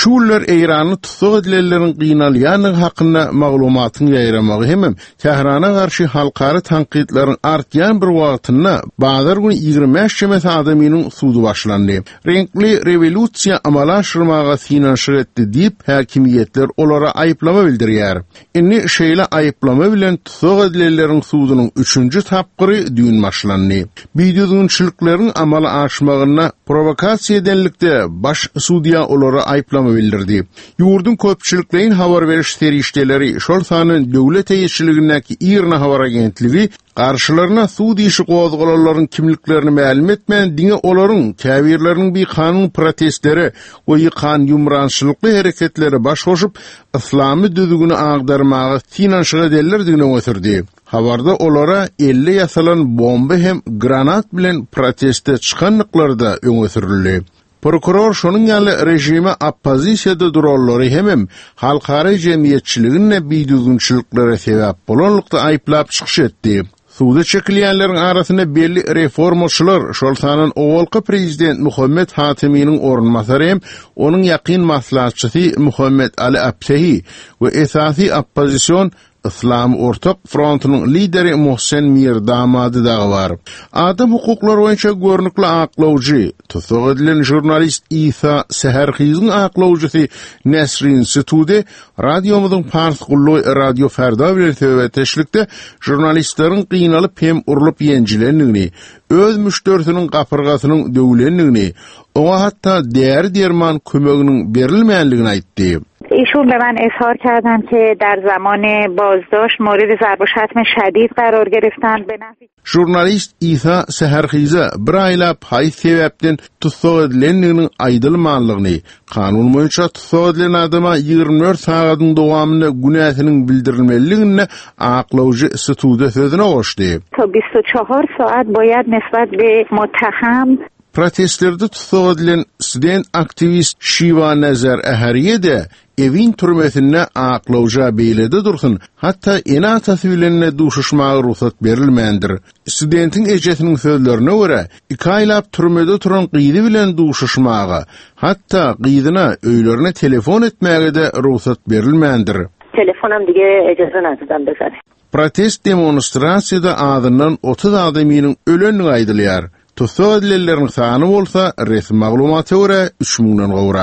Şular Eýrany tutsak edilenlerin gynalýany hakynda maglumatyny ýaýramagy hemem Tehrana garşy halkary tanqidlaryň artýan bir wagtynda bazar güni 25 jemet adamynyň sudy başlandy. Renkli revolýusiýa amala aşyrmaga finansiýa etdi diýip häkimiýetler olara aýyplama bildirýär. Inni şeýle aýyplama bilen tutsak edilenleriň sudynyň 3-nji tapgyry düýün başlandy. Biýdüňçiliklaryň amala aşmagyna provokasiýa edenlikde baş sudiýa olara aýyplama bildirdi. Ýurdun köpçüliklerin habar beriş serişdeleri şol sanyň döwlet eýetçiligindäki İRNA habar agentligi qarşylaryna suud işi gozgalaryň kimliklerini ma'lum etmän diňe olaryň käbirleriniň bir kanun protestleri we ýykan ýumrançylykly hereketleri baş goşup islamy düzgüni agdarmagy finansiýa edenlerdigine götürdi. Habarda olara 50 yasalan bomba hem granat bilen proteste çykanlyklarda öňe sürildi. Prokuror şonun ýaly rejime oppozisiýada durallary hemem halkary jemgyýetçiligine biýdüňçiliklere sebäp bolanlykda aýplap çykyş etdi. Suda çekilýänleriň arasyna belli reformaçylar, şol sanyň owalky prezident Muhammed Hatimiň ornmasary hem onuň ýakyn maslahatçysy Muhammed Ali Absehi we esasy oppozisiýon İslam Ortak Frontunyň lideri Mohsen Mirdamady da bar. Adam hukuklary boýunça görnükli aklawjy, tutsak edilen jurnalist İsa Seherxizyň aklawjysy Nesrin Sütude radiomyzyň Parsgully radio Ferda bilen teşlikde jurnalistleriň gynalyp hem urulyp ýenjilendigini, öz müşterisiniň gapyrgasynyň döwlendigini, oňa hatda derman kömeginiň berilmänligini aýtdy. ایشون به من اظهار کردن که در زمان بازداشت مورد ضرب و شتم شدید قرار گرفتن به نفع Jurnalist İsa Seherxiza bir aýlap haý sebäpden tutsak edilenliginiň aýdylmanlygyny, kanun boýunça tutsak edilen adama 24 sagatyň dowamında günäsiniň bildirilmeligini aklawjy Sütude sözüne goşdy. تا 24 saat باید نسبت به متهم Protestlerde tutsak edilen student aktivist Şiva Nazar Ahariye de evin türmesine aklawja beýlede dursun, hatta ene atasy bilenle duşuşmagy ruhsat berilmändir. Studentin ejesiniň sözlerine görä, 2 aýlap türmede turan gyzy bilen duşuşmagy, hatta gyzyna öýlerine telefon etmäge de ruhsat berilmändir. Telefonam dige ejazet nazardan bezadi. Protest demonstrasiýada adından 30 adamynyň ölenini aýdylýar. Tutsak edilenleriň sany bolsa resmi maglumaty görä 3000-den gowra.